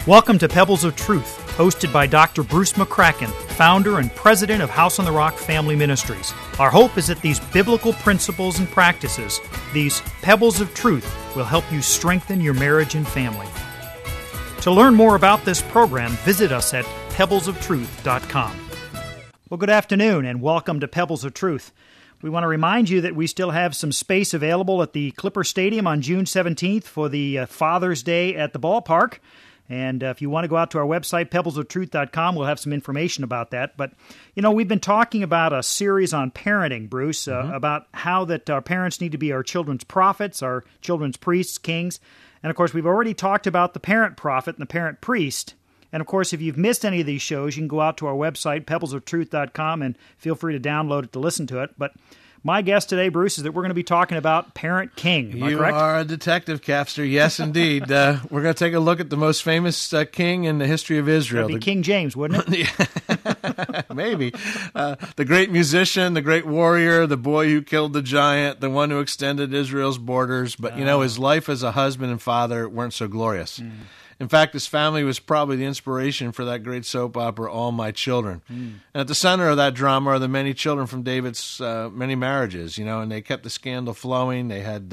Welcome to Pebbles of Truth, hosted by Dr. Bruce McCracken, founder and president of House on the Rock Family Ministries. Our hope is that these biblical principles and practices, these pebbles of truth, will help you strengthen your marriage and family. To learn more about this program, visit us at pebblesoftruth.com. Well, good afternoon and welcome to Pebbles of Truth. We want to remind you that we still have some space available at the Clipper Stadium on June 17th for the Father's Day at the ballpark. And if you want to go out to our website, pebblesoftruth.com, we'll have some information about that. But, you know, we've been talking about a series on parenting, Bruce, about how that our parents need to be our children's prophets, our children's priests, kings. And, of course, we've already talked about the parent prophet and the parent priest. And, of course, if you've missed any of these shows, you can go out to our website, pebblesoftruth.com, and feel free to download it to listen to it. But my guest today, Bruce, is that we're going to be talking about parent king. Am I correct? You are a detective, Capster. Yes, indeed. We're going to take a look at the most famous king in the history of Israel. That'd be King James, wouldn't it? Maybe. The great musician, the great warrior, the boy who killed the giant, the one who extended Israel's borders. But, you know, his life as a husband and father weren't so glorious. In fact, his family was probably the inspiration for that great soap opera, All My Children. And at the center of that drama are the many children from David's many marriages, you know, and they kept the scandal flowing. They had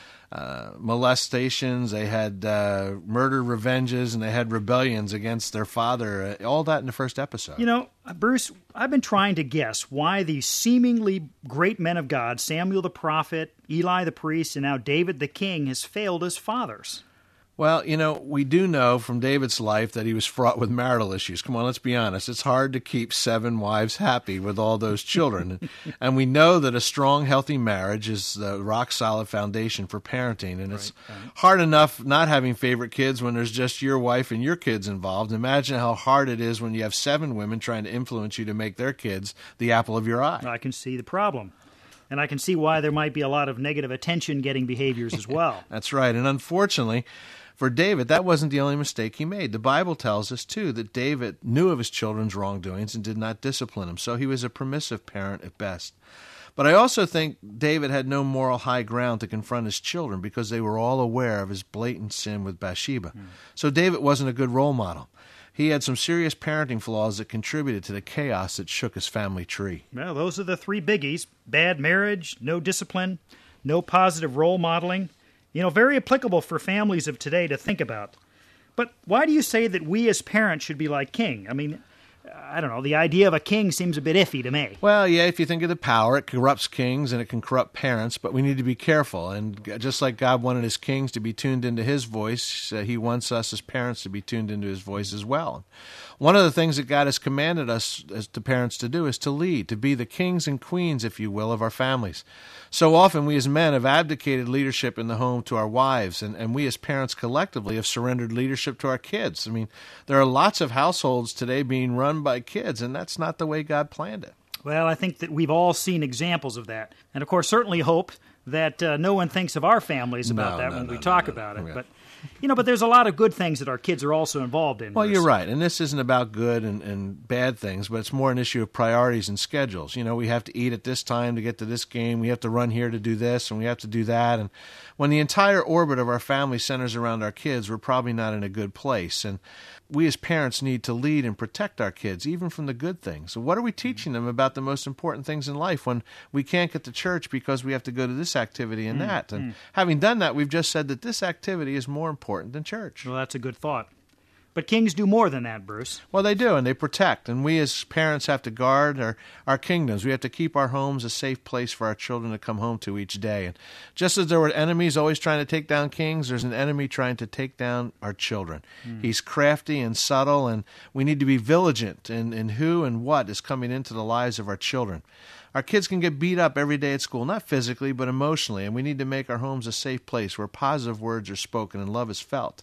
molestations, they had murder revenges, and they had rebellions against their father. All that in the first episode. You know, Bruce, I've been trying to guess why these seemingly great men of God, Samuel the prophet, Eli the priest, and now David the king, has failed as fathers. Well, you know, we do know from David's life that he was fraught with marital issues. Come on, let's be honest. It's hard to keep 7 wives happy with all those children. And we know that a strong, healthy marriage is the rock-solid foundation for parenting. And it's hard enough not having favorite kids when there's just your wife and your kids involved. Imagine how hard it is when you have 7 women trying to influence you to make their kids the apple of your eye. I can see the problem. And I can see why there might be a lot of negative attention-getting behaviors as well. That's right. And unfortunately, for David, that wasn't the only mistake he made. The Bible tells us, too, that David knew of his children's wrongdoings and did not discipline them, so he was a permissive parent at best. But I also think David had no moral high ground to confront his children because they were all aware of his blatant sin with Bathsheba. So David wasn't a good role model. He had some serious parenting flaws that contributed to the chaos that shook his family tree. Well, those are the 3 biggies: bad marriage, no discipline, no positive role modeling. You know, very applicable for families of today to think about. But why do you say that we as parents should be like king? I mean, I don't know, the idea of a king seems a bit iffy to me. Well, yeah, if you think of the power, it corrupts kings and it can corrupt parents, but we need to be careful. And just like God wanted his kings to be tuned into his voice, he wants us as parents to be tuned into his voice as well. One of the things that God has commanded us as to parents to do is to lead, to be the kings and queens, if you will, of our families. So often we as men have abdicated leadership in the home to our wives, and we as parents collectively have surrendered leadership to our kids. I mean, there are lots of households today being run by kids, and that's not the way God planned it. Well, I think that we've all seen examples of that. And, of course, certainly hope that no one thinks of our families about that when we talk about it. But, you know, but there's a lot of good things that our kids are also involved in. Well, you're right. And this isn't about good and bad things, but it's more an issue of priorities and schedules. You know, we have to eat at this time to get to this game. We have to run here to do this, and we have to do that. And when the entire orbit of our family centers around our kids, we're probably not in a good place. And we as parents need to lead and protect our kids, even from the good things. So what are we teaching them about the most important things in life when we can't get to church because we have to go to this activity and that? And having done that, we've just said that this activity is more important than church. Well, that's a good thought. But kings do more than that, Bruce. Well, they do, and they protect. And we as parents have to guard our kingdoms. We have to keep our homes a safe place for our children to come home to each day. And just as there were enemies always trying to take down kings, there's an enemy trying to take down our children. He's crafty and subtle, and we need to be vigilant in who and what is coming into the lives of our children. Our kids can get beat up every day at school, not physically, but emotionally, and we need to make our homes a safe place where positive words are spoken and love is felt.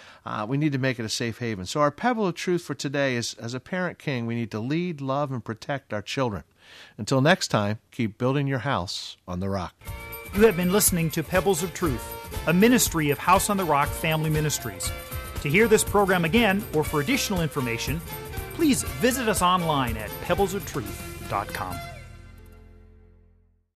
We need to make it a safe haven. So our pebble of truth for today is, as a parent king, we need to lead, love, and protect our children. Until next time, keep building your house on the rock. You have been listening to Pebbles of Truth, a ministry of House on the Rock Family Ministries. To hear this program again, or for additional information, please visit us online at pebblesoftruth.com.